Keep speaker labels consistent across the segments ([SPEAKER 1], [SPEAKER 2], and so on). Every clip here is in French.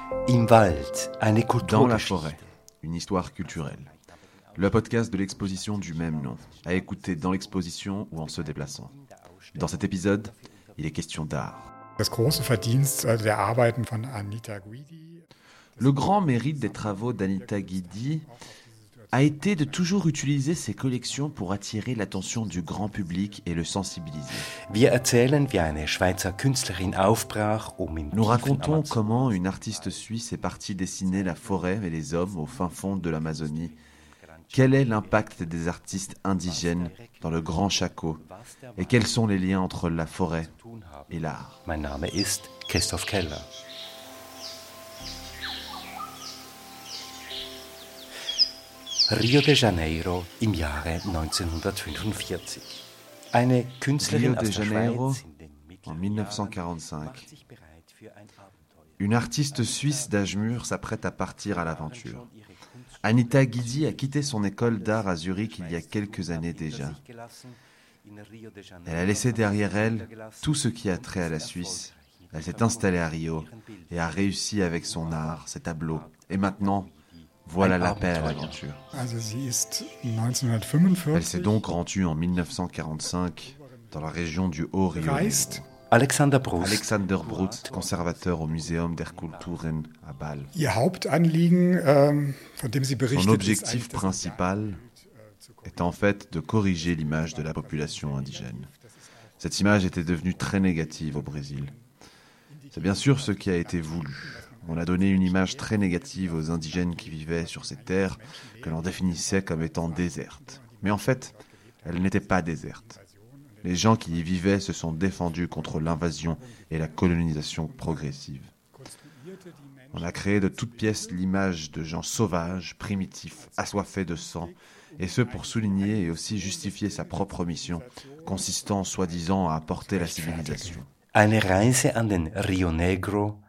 [SPEAKER 1] Im Wald, eine
[SPEAKER 2] Dans la
[SPEAKER 1] Kulturgeschichte.
[SPEAKER 2] forêt, une histoire culturelle. Le podcast de l'exposition du même nom, à écouter dans l'exposition ou en se déplaçant. Dans cet épisode, il est question d'art.
[SPEAKER 3] Das große Verdienst der Arbeiten von Anita Guidi.
[SPEAKER 2] Le grand mérite des travaux d'Anita Guidi a été de toujours utiliser ses collections pour attirer l'attention du grand public et le sensibiliser.
[SPEAKER 1] Wir erzählen, wie eine Schweizer Künstlerin aufbrach, im
[SPEAKER 2] Nous racontons
[SPEAKER 1] Amazon-
[SPEAKER 2] comment une artiste suisse est partie dessiner la forêt et les hommes au fin fond de l'Amazonie. Quel est l'impact des artistes indigènes dans le Grand Chaco et quels sont les liens entre la forêt et l'art?
[SPEAKER 1] Mein Name ist Christoph Keller. Rio de Janeiro im Jahre 1945. Eine Künstlerin
[SPEAKER 2] Rio de
[SPEAKER 1] aus der
[SPEAKER 2] Janeiro
[SPEAKER 1] Schweiz in den
[SPEAKER 2] en
[SPEAKER 1] mittleren
[SPEAKER 2] 1945.
[SPEAKER 1] Jahren macht sich bereit für ein Abenteuer.
[SPEAKER 2] Une artiste suisse d'âge mûr s'apprête à partir à l'aventure. Anita Guidi a quitté son école d'art à Zurich il y a quelques années déjà. Elle a laissé derrière elle tout ce qui a trait à la Suisse. Elle s'est installée à Rio et a réussi avec son art, ses tableaux. Et maintenant, voilà l'appel à l'aventure.
[SPEAKER 3] Also sie ist
[SPEAKER 2] Elle
[SPEAKER 3] 1945
[SPEAKER 2] s'est donc rendue en 1945 dans la région du Haut-Rio.
[SPEAKER 3] gereist.
[SPEAKER 1] Alexander Brust.
[SPEAKER 2] Alexander Brut, conservateur au Muséum der Kulturen à Bâle.
[SPEAKER 3] Ihr Hauptanliegen, von dem sie berichtet,
[SPEAKER 2] Son
[SPEAKER 3] ist
[SPEAKER 2] objectif
[SPEAKER 3] eigentlich das
[SPEAKER 2] principal est en fait de corriger l'image de la population indigène. Cette image était devenue très négative au Brésil. C'est bien sûr ce qui a été voulu. On a donné une image très négative aux indigènes qui vivaient sur ces terres que l'on définissait comme étant désertes. Mais en fait, elles n'étaient pas désertes. Les gens qui y vivaient se sont défendus contre l'invasion et la colonisation progressive. On a créé de toutes pièces l'image de gens sauvages, primitifs, assoiffés de sang, et ce pour souligner et aussi justifier sa propre mission, consistant soi-disant à apporter la civilisation.
[SPEAKER 1] Eine Reise an den Rio Negro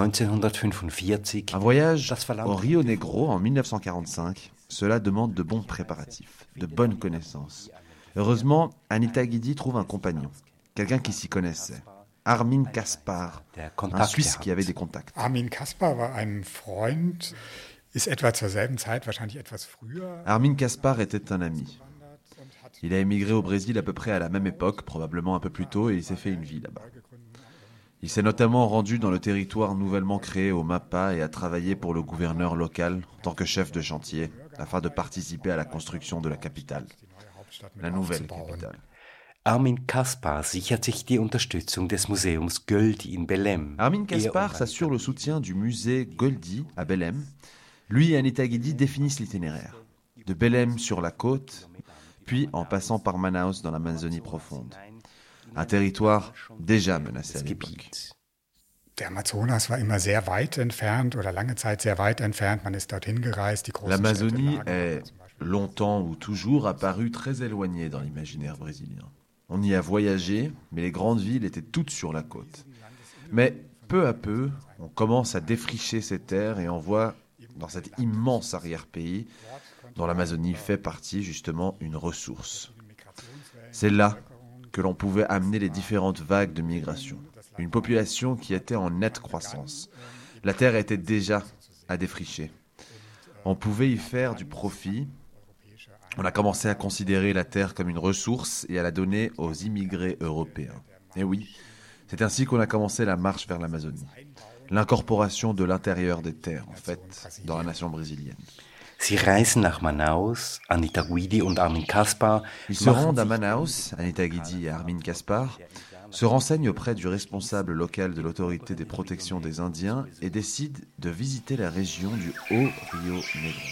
[SPEAKER 1] 1945.
[SPEAKER 2] Un voyage
[SPEAKER 1] Das verlangt
[SPEAKER 2] au Rio Negro en 1945, cela demande de bons préparatifs, de bonnes connaissances. Heureusement, Anita Guidi trouve un compagnon, quelqu'un qui s'y connaissait, Armin Kaspar,
[SPEAKER 1] Der
[SPEAKER 2] un
[SPEAKER 1] Kontakt
[SPEAKER 2] Suisse qui
[SPEAKER 1] gehabt.
[SPEAKER 2] avait des contacts.
[SPEAKER 3] Armin Kaspar war ein Freund, ist etwa zur selben Zeit, wahrscheinlich etwas früher.
[SPEAKER 2] Armin Kaspar était un ami. Il a émigré au Brésil à peu près à la même époque, probablement un peu plus tôt, et il s'est fait une vie là-bas. Il s'est notamment rendu dans le territoire nouvellement créé au Mapa et a travaillé pour le gouverneur local en tant que chef de chantier, afin de participer à la construction de la capitale, la nouvelle capitale.
[SPEAKER 1] Armin Kaspar sichert sich die Unterstützung des Museums Göldi in Belém.
[SPEAKER 2] Armin Kaspar s'assure le soutien du musée Goldi à Belém. Lui et Anita Guidi définissent l'itinéraire. De Belém sur la côte, puis en passant par Manaus dans l'Amazonie profonde. Un territoire déjà menacé à l'époque.
[SPEAKER 1] Gebiet.
[SPEAKER 3] Der Amazonas war immer sehr weit entfernt oder lange Zeit sehr weit entfernt. Man ist dorthin gereist. Die großen
[SPEAKER 2] L'Amazonie
[SPEAKER 3] Städte lagen
[SPEAKER 2] est longtemps ou toujours apparue très éloignée dans l'imaginaire brésilien. On y a voyagé, mais les grandes villes étaient toutes sur la côte. Mais peu à peu, on commence à défricher ces terres et on voit dans cet immense arrière-pays, dont l'Amazonie fait partie justement, une ressource. C'est là que l'on pouvait amener les différentes vagues de migration. Une population qui était en nette croissance. La terre était déjà à défricher. On pouvait y faire du profit. On a commencé à considérer la terre comme une ressource et à la donner aux immigrés européens. Et oui, c'est ainsi qu'on a commencé la marche vers l'Amazonie. L'incorporation de l'intérieur des terres, en fait, dans la nation brésilienne.
[SPEAKER 1] Sie reisen nach Manaus, Anita Guidi und Armin Kaspar.
[SPEAKER 2] Ils se
[SPEAKER 1] machen
[SPEAKER 2] rendent à
[SPEAKER 1] sich-
[SPEAKER 2] Manaus, Anita Guidi et Armin Kaspar, se renseignent auprès du responsable local de l'autorité des protections des Indiens et décident de visiter la région du Haut-Rio Negro.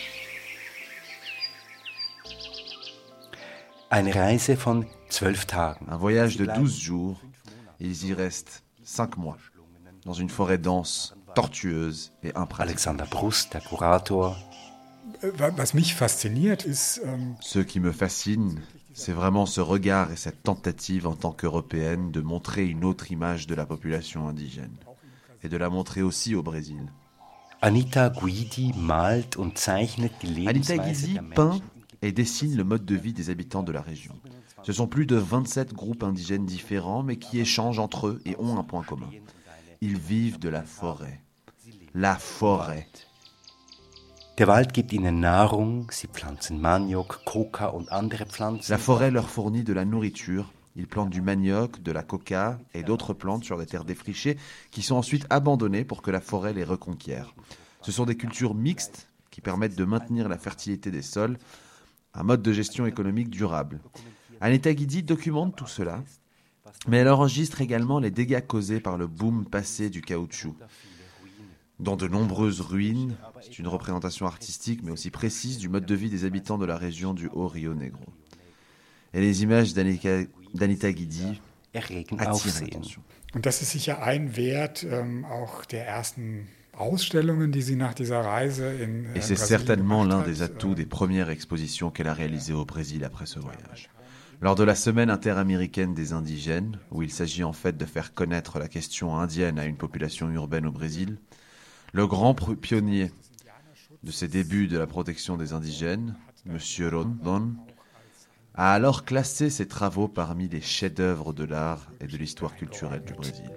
[SPEAKER 1] Eine Reise von 12 Tagen.
[SPEAKER 2] Un voyage de 12 jours, et ils y restent 5 mois, dans une forêt dense, tortueuse et impraticable.
[SPEAKER 1] Alexander Brust, der Kurator.
[SPEAKER 3] Was mich fasziniert, ist,
[SPEAKER 2] Ce qui me fascine, c'est vraiment ce regard et cette tentative en tant qu'Européenne de montrer une autre image de la population indigène, et de la montrer aussi au Brésil.
[SPEAKER 1] Anita Guidi malt und zeichnet die
[SPEAKER 2] Anita
[SPEAKER 1] Lebensweise
[SPEAKER 2] Guidi
[SPEAKER 1] der
[SPEAKER 2] peint
[SPEAKER 1] Menschen.
[SPEAKER 2] et dessine le mode de vie des habitants de la région. Ce sont plus de 27 groupes indigènes différents, mais qui échangent entre eux et ont un point commun. Ils vivent de la forêt. la forêt.
[SPEAKER 1] Der Wald gibt ihnen Nahrung, sie pflanzen Maniok, Coca und andere Pflanzen.
[SPEAKER 2] La forêt leur fournit de la nourriture. Ils plantent du manioc, de la coca et d'autres plantes sur des terres défrichées qui sont ensuite abandonnées pour que la forêt les reconquiert. Ce sont des cultures mixtes qui permettent de maintenir la fertilité des sols, un mode de gestion économique durable. Anita Guidi documente tout cela, mais elle enregistre également les dégâts causés par le boom passé du caoutchouc. Dans de nombreuses ruines, c'est une représentation artistique mais aussi précise du mode de vie des habitants de la région du Haut Rio Negro. Et les images d'Anita Guidi
[SPEAKER 1] Erregen
[SPEAKER 2] attirent
[SPEAKER 1] Aufsehen.
[SPEAKER 2] l'attention.
[SPEAKER 3] Und das ist sicher ein Wert auch der ersten Ausstellungen, die sie nach dieser Reise in
[SPEAKER 2] Et c'est
[SPEAKER 3] Brasilien
[SPEAKER 2] certainement
[SPEAKER 3] gemacht
[SPEAKER 2] l'un
[SPEAKER 3] hat.
[SPEAKER 2] des atouts des premières expositions qu'elle a réalisées au Brésil après ce voyage. Lors de la semaine interaméricaine des indigènes, où il s'agit en fait de faire connaître la question indienne à une population urbaine au Brésil, le grand pionnier de ces débuts de la protection des indigènes, M. Rondon, a alors classé ses travaux parmi les chefs-d'œuvre de l'art et de l'histoire culturelle du Brésil.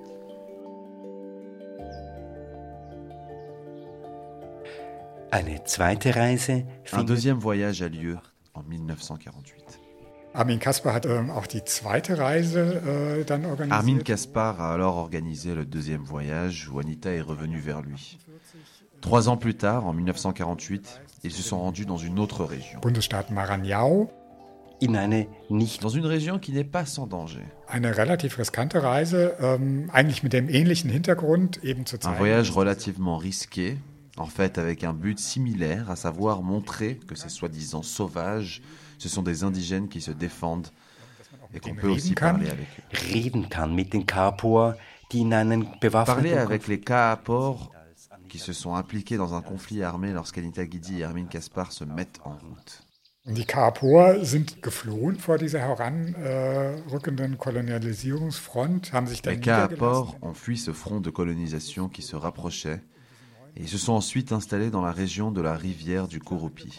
[SPEAKER 1] Eine zweite Reise
[SPEAKER 2] Un
[SPEAKER 1] findet
[SPEAKER 2] deuxième voyage a lieu en 1948.
[SPEAKER 3] Armin Kaspar hat auch die zweite Reise dann organisiert.
[SPEAKER 2] Armin Kaspar a alors organisé le deuxième voyage où Anita est revenue vers lui. 3 ans plus tard, en 1948, ils se sont rendus dans une autre région.
[SPEAKER 3] Bundesstaat Maranhão.
[SPEAKER 1] in eine nicht
[SPEAKER 2] Dans une région qui n'est pas sans danger.
[SPEAKER 3] Eine relativ riskante Reise, eigentlich mit dem ähnlichen Hintergrund, eben zu
[SPEAKER 2] Un
[SPEAKER 3] zeigen.
[SPEAKER 2] voyage relativement risqué, en fait avec un but similaire, à savoir montrer que ces soi-disant sauvages, ce sont des indigènes qui se défendent et qu'on peut aussi parler avec eux.
[SPEAKER 1] reden kann mit den Kapor, die in einen bewaffneten
[SPEAKER 2] Parler avec les Kaapor qui se sont impliqués dans un conflit armé lorsqu'Anita Guidi et Armin Kaspar se mettent en route.
[SPEAKER 3] Und die Kapor sind geflohen vor dieser heranrückenden Kolonialisierungsfront, haben sich dann
[SPEAKER 2] Les Kaapor
[SPEAKER 3] niedergelassen.
[SPEAKER 2] ont fui ce front de colonisation qui se rapprochait et ils se sont ensuite installés dans la région de la rivière du Kurupi.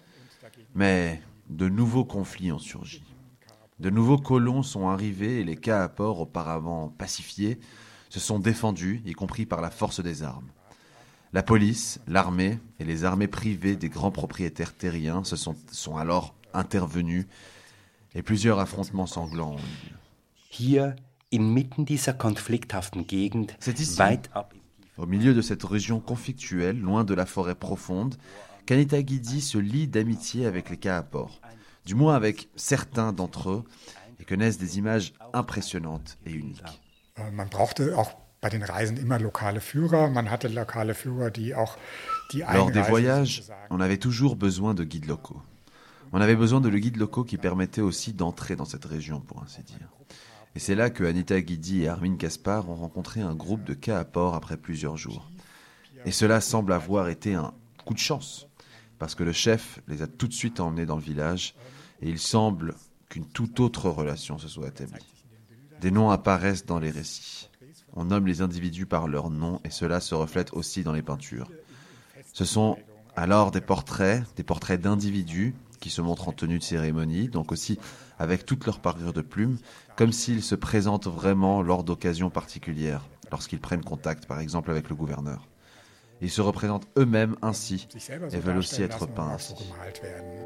[SPEAKER 2] Mais de nouveaux conflits ont surgi. De nouveaux colons sont arrivés et les Kaapor, auparavant pacifiés, se sont défendus, y compris par la force des armes. La police, l'armée et les armées privées des grands propriétaires terriens sont alors intervenus et plusieurs affrontements sanglants ont eu lieu.
[SPEAKER 1] Hier inmitten dieser konflikthaften Gegend,
[SPEAKER 2] C'est ici,
[SPEAKER 1] weit ab
[SPEAKER 2] au milieu de cette région conflictuelle, loin de la forêt profonde, qu'Anita Guidi se lie d'amitié avec les Kaapor, du moins avec certains d'entre eux, et que naissent des images impressionnantes et uniques.
[SPEAKER 3] Man brauchte auch bei den Reisen immer lokale Führer. Man hatte lokale Führer, die auch die
[SPEAKER 2] Lors des
[SPEAKER 3] Einreise
[SPEAKER 2] voyages,
[SPEAKER 3] sozusagen.
[SPEAKER 2] on avait toujours besoin de guides locaux. On avait besoin de guides locaux qui permettaient aussi d'entrer dans cette région, pour ainsi dire. Et c'est là que Anita Guidi et Armin Kaspar ont rencontré un groupe de Kaapor après plusieurs jours. Et cela semble avoir été un coup de chance, parce que le chef les a tout de suite emmenés dans le village, et il semble qu'une toute autre relation se soit établie. Des noms apparaissent dans les récits. On nomme les individus par leur nom, et cela se reflète aussi dans les peintures. Ce sont alors des portraits d'individus qui se montrent en tenue de cérémonie, donc aussi avec toute leur parure de plumes, comme s'ils se présentent vraiment lors d'occasions particulières, lorsqu'ils prennent contact par exemple avec le gouverneur. Ils se représentent eux-mêmes ainsi
[SPEAKER 3] Sich selber
[SPEAKER 2] et
[SPEAKER 3] so
[SPEAKER 2] veulent aussi
[SPEAKER 3] darstellen
[SPEAKER 2] être
[SPEAKER 3] lassen und
[SPEAKER 2] peints
[SPEAKER 3] auch so
[SPEAKER 2] ainsi.
[SPEAKER 3] gemalt werden.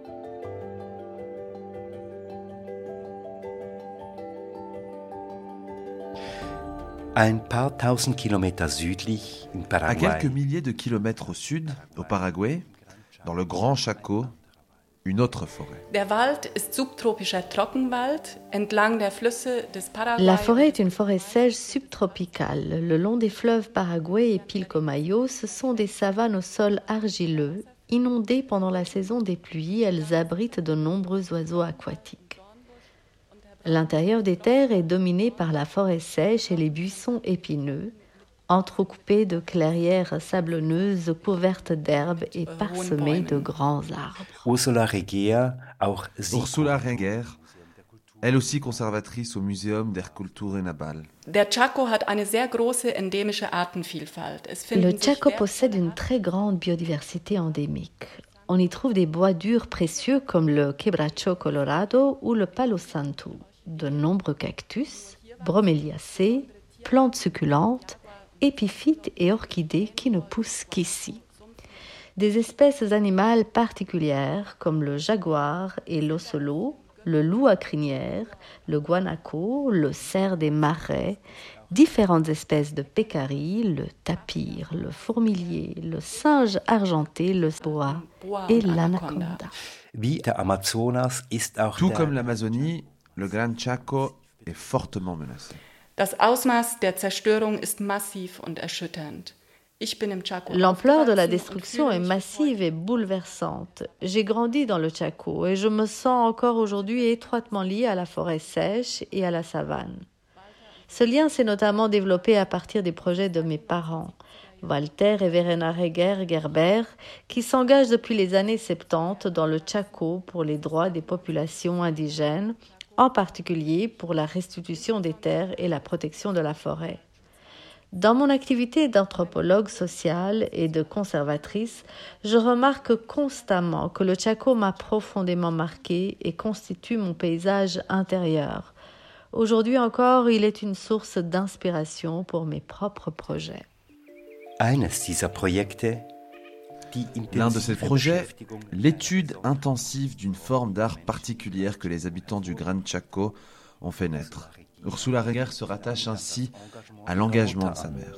[SPEAKER 1] ein paar tausend Kilometer südlich in
[SPEAKER 2] À
[SPEAKER 1] Paraguay.
[SPEAKER 2] quelques milliers de kilomètres au sud, au Paraguay, dans le Grand Chaco, une autre forêt.
[SPEAKER 4] Der Wald ist subtropischer Trockenwald entlang der Flüsse des Paraguay.
[SPEAKER 5] La forêt est une forêt sèche subtropicale. Le long des fleuves Paraguay et Pilcomayo, ce sont des savanes au sol argileux. Inondées pendant la saison des pluies, elles abritent de nombreux oiseaux aquatiques. L'intérieur des terres est dominé par la forêt sèche et les buissons épineux, entrecoupés de clairières sablonneuses couvertes d'herbes et parsemées de grands arbres.
[SPEAKER 1] Ursula Regeer, auch sie
[SPEAKER 2] Ursula Renger, elle aussi conservatrice au Muséum der Cultura Nabal.
[SPEAKER 4] Der Chaco hat eine sehr große endemische Artenvielfalt. Es
[SPEAKER 5] Le
[SPEAKER 4] finden sich
[SPEAKER 5] Chaco possède une très grande biodiversité endémique. On y trouve des bois durs précieux comme le quebracho colorado ou le palo santo, de nombreux cactus, broméliacées, plantes succulentes épiphytes et orchidées qui ne poussent qu'ici. Des espèces animales particulières comme le jaguar et l'ocelot, le loup à crinière, le guanaco, le cerf des marais, différentes espèces de pécaris, le tapir, le fourmilier, le singe argenté, le boa et l'anaconda.
[SPEAKER 1] Wie der Amazonas ist auch
[SPEAKER 2] Tout
[SPEAKER 1] der
[SPEAKER 2] comme l'Amazonie, le Gran Chaco est fortement menacé.
[SPEAKER 4] Das Ausmaß der Zerstörung ist massiv und erschütternd.
[SPEAKER 5] L'ampleur de la destruction est massive et bouleversante. J'ai grandi dans le Chaco et je me sens encore aujourd'hui étroitement lié à la forêt sèche et à la savane. Ce lien s'est notamment développé à partir des projets de mes parents, Walter et Verena Reger-Gerber, qui s'engagent depuis les années 70 dans le Chaco pour les droits des populations indigènes, en particulier pour la restitution des terres et la protection de la forêt. Dans mon activité d'anthropologue sociale et de conservatrice, je remarque constamment que le Chaco m'a profondément marqué et constitue mon paysage intérieur. Aujourd'hui encore, il est une source d'inspiration pour mes propres projets.
[SPEAKER 1] Eines dieser Projekte,
[SPEAKER 2] L'un de ces projets, l'étude intensive d'une forme d'art particulière que les habitants du Gran Chaco ont fait naître. Ursula Reger se rattache ainsi à l'engagement de sa mère.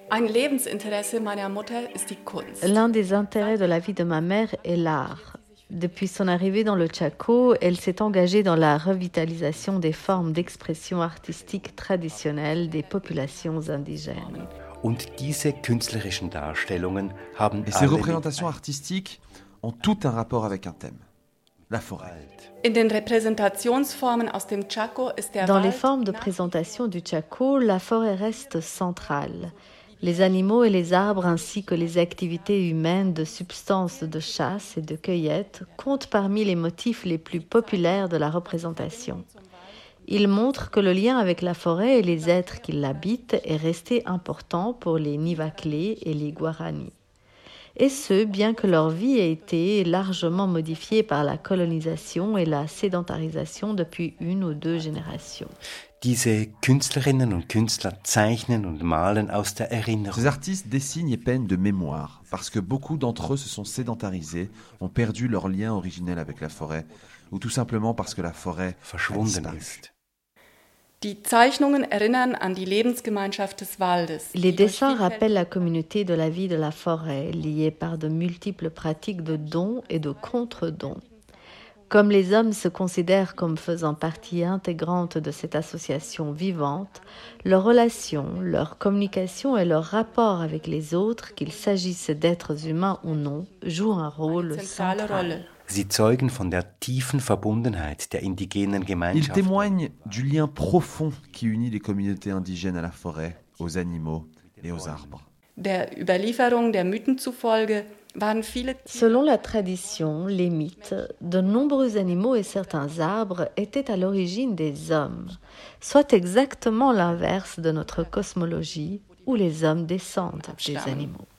[SPEAKER 5] L'un des intérêts de la vie de ma mère est l'art. Depuis son arrivée dans le Chaco, elle s'est engagée dans la revitalisation des formes d'expression artistique traditionnelles des populations indigènes.
[SPEAKER 1] Und diese künstlerischen Darstellungen haben
[SPEAKER 2] Et ces représentations artistiques ont tout un rapport avec un thème, la forêt.
[SPEAKER 5] Dans les formes de présentation du Chaco, la forêt reste centrale. Les animaux et les arbres ainsi que les activités humaines de substances de chasse et de cueillette comptent parmi les motifs les plus populaires de la représentation. Il montre que le lien avec la forêt et les êtres qui l'habitent est resté important pour les Nivaclés et les Guaranis. Et ce, bien que leur vie ait été largement modifiée par la colonisation et la sédentarisation depuis 1 ou 2 générations.
[SPEAKER 1] Diese Künstlerinnen und Künstler zeichnen und malen aus der Erinnerung.
[SPEAKER 2] Ces artistes dessinent et peignent de mémoire, parce que beaucoup d'entre eux se sont sédentarisés, ont perdu leur lien originel avec la forêt, ou tout simplement parce que la forêt
[SPEAKER 1] verschwunden ist.
[SPEAKER 4] Die Zeichnungen erinnern an die Lebensgemeinschaft des Waldes.
[SPEAKER 5] Les dessins rappellent la communauté de la vie de la forêt, liée par de multiples pratiques de dons et de contre-dons. Comme les hommes se considèrent comme faisant partie intégrante de cette association vivante, leurs relations, leur communication et leur rapport avec les autres, qu'il s'agisse d'êtres humains ou non, jouent un rôle central.
[SPEAKER 1] Sie zeugen von der tiefen Verbundenheit der indigenen
[SPEAKER 2] Ils
[SPEAKER 1] Gemeinschaft.
[SPEAKER 2] témoignent du lien profond qui unit les communautés indigènes à la forêt, aux animaux et aux arbres.
[SPEAKER 4] Der Überlieferung der Mythen zufolge waren viele
[SPEAKER 5] Selon la tradition, les mythes, de nombreux animaux et certains arbres étaient à l'origine des hommes, soit exactement l'inverse de notre cosmologie, où les hommes descendent des animaux.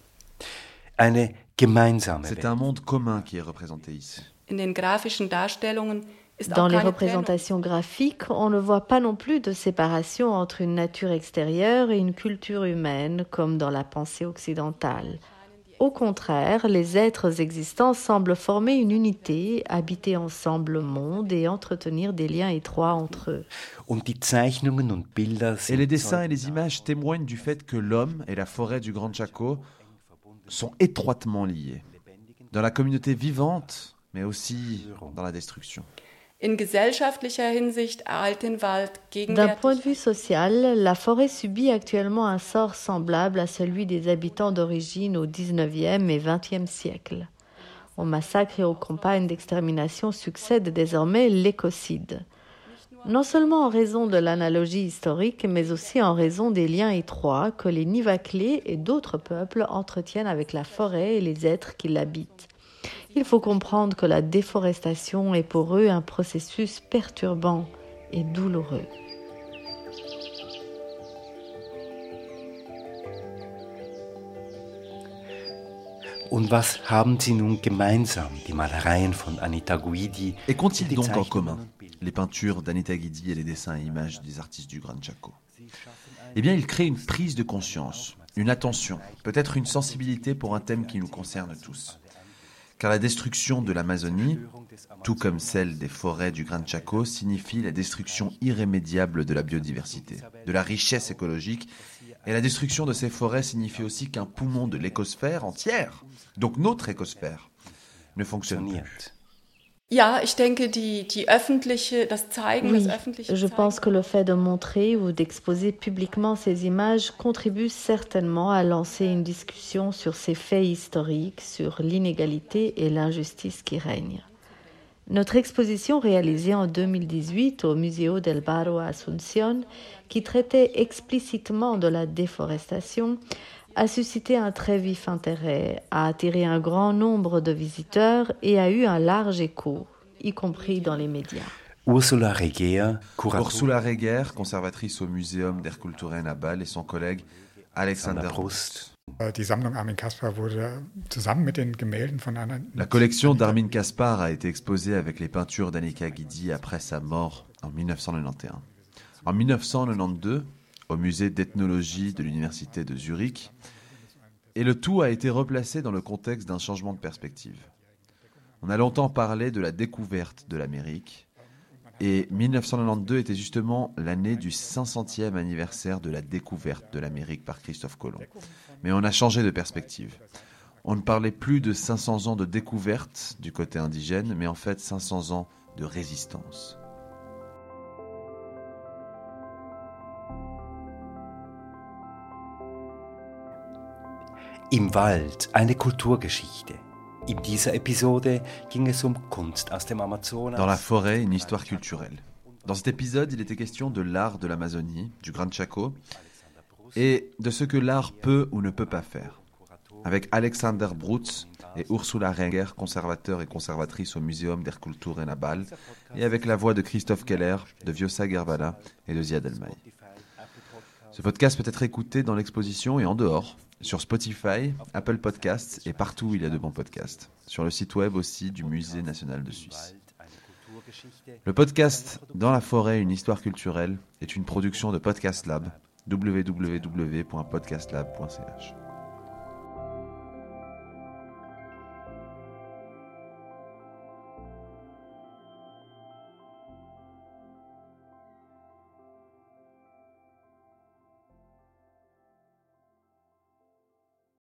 [SPEAKER 1] Eine gemeinsame
[SPEAKER 2] C'est
[SPEAKER 1] Welt.
[SPEAKER 2] un monde commun qui est représenté ici.
[SPEAKER 4] in den grafischen Darstellungen ist
[SPEAKER 5] Dans
[SPEAKER 4] auch
[SPEAKER 5] les
[SPEAKER 4] keine
[SPEAKER 5] représentations graphiques, on ne voit pas non plus de séparation entre une nature extérieure et une culture humaine, comme dans la pensée occidentale. Au contraire, les êtres existants semblent former une unité, habiter ensemble le monde et entretenir des liens étroits entre eux.
[SPEAKER 1] Und die Zeichnungen und Bilder
[SPEAKER 2] Et les
[SPEAKER 1] sind
[SPEAKER 2] dessins et les images témoignent du fait que l'homme et la forêt du Gran Chaco sont étroitement liés, dans la communauté vivante, mais aussi dans la destruction.
[SPEAKER 4] In gesellschaftlicher Hinsicht eilt den Wald
[SPEAKER 5] D'un point de
[SPEAKER 4] gegenwärtig
[SPEAKER 5] vue social, la forêt subit actuellement un sort semblable à celui des habitants d'origine au XIXe et XXe siècle. Aux massacres et aux campagnes d'extermination succède désormais l'écocide. Non seulement en raison de l'analogie historique, mais aussi en raison des liens étroits que les Nivaclés et d'autres peuples entretiennent avec la forêt et les êtres qui l'habitent. Il faut comprendre que la déforestation est pour eux un processus perturbant et douloureux.
[SPEAKER 1] Und was haben sie nun gemeinsam, die Malereien von Anita Guidi?
[SPEAKER 2] Et qu'ont-ils
[SPEAKER 1] die
[SPEAKER 2] donc en
[SPEAKER 1] Zeichnungen
[SPEAKER 2] commun,
[SPEAKER 1] und Bilder?
[SPEAKER 2] les peintures d'Anita Guidi et les dessins et images des artistes du Gran Chaco? Eh bien, ils créent une prise de conscience, une attention, peut-être une sensibilité pour un thème qui nous concerne tous. Car la destruction de l'Amazonie, tout comme celle des forêts du Gran Chaco, signifie la destruction irrémédiable de la biodiversité, de la richesse écologique. Et la destruction de ces forêts signifie aussi qu'un poumon de l'écosphère entière, donc notre écosphère, ne fonctionne plus.
[SPEAKER 4] Ja, ich denke, das Zeigen,
[SPEAKER 5] Oui,
[SPEAKER 4] das öffentliche
[SPEAKER 5] je
[SPEAKER 4] Zeigen.
[SPEAKER 5] pense que le fait de montrer ou d'exposer publiquement ces images contribue certainement à lancer une discussion sur ces faits historiques, sur l'inégalité et l'injustice qui règnent. Notre exposition réalisée en 2018 au Museo del Barro à Asunción, qui traitait explicitement de la déforestation, a suscité un très vif intérêt, a attiré un grand nombre de visiteurs et a eu un large écho, y compris dans les médias.
[SPEAKER 1] Ursula Reger,
[SPEAKER 2] Ursula Reger, conservatrice au Museum der Kulturen à Bâle, et son collègue Alexander Proust.
[SPEAKER 3] Die Sammlung Armin Caspar wurde zusammen mit den Gemälden von Anna...
[SPEAKER 2] La collection d'Armin Caspar a été exposée avec les peintures d'Annika Guidi après sa mort en 1991. En 1992, au musée d'ethnologie de l'université de Zurich, et le tout a été replacé dans le contexte d'un changement de perspective. On a longtemps parlé de la découverte de l'Amérique, et 1992 était justement l'année du 500e anniversaire de la découverte de l'Amérique par Christophe Colomb. Mais on a changé de perspective. On ne parlait plus de 500 ans de découverte du côté indigène, mais en fait 500 ans de résistance.
[SPEAKER 1] Im Wald, eine Kulturgeschichte. In dieser Episode ging es Kunst aus dem Amazonas.
[SPEAKER 2] Dans la forêt, une histoire culturelle. Dans cet épisode, il était question de l'art de l'Amazonie, du Gran Chaco, et de ce que l'art peut ou ne peut pas faire. Avec Alexander Brutz et Ursula Reger, conservateurs et conservatrices au Museum der Kulturen à Bâle, et avec la voix de Christophe Keller, de Vjosa Gervala et de Ziad El-May. Ce podcast peut être écouté dans l'exposition et en dehors, sur Spotify, Apple Podcasts et partout où il y a de bons podcasts. Sur le site web aussi du Musée national de Suisse. Le podcast Dans la forêt, une histoire culturelle est une production de Podcast Lab, www.podcastlab.ch.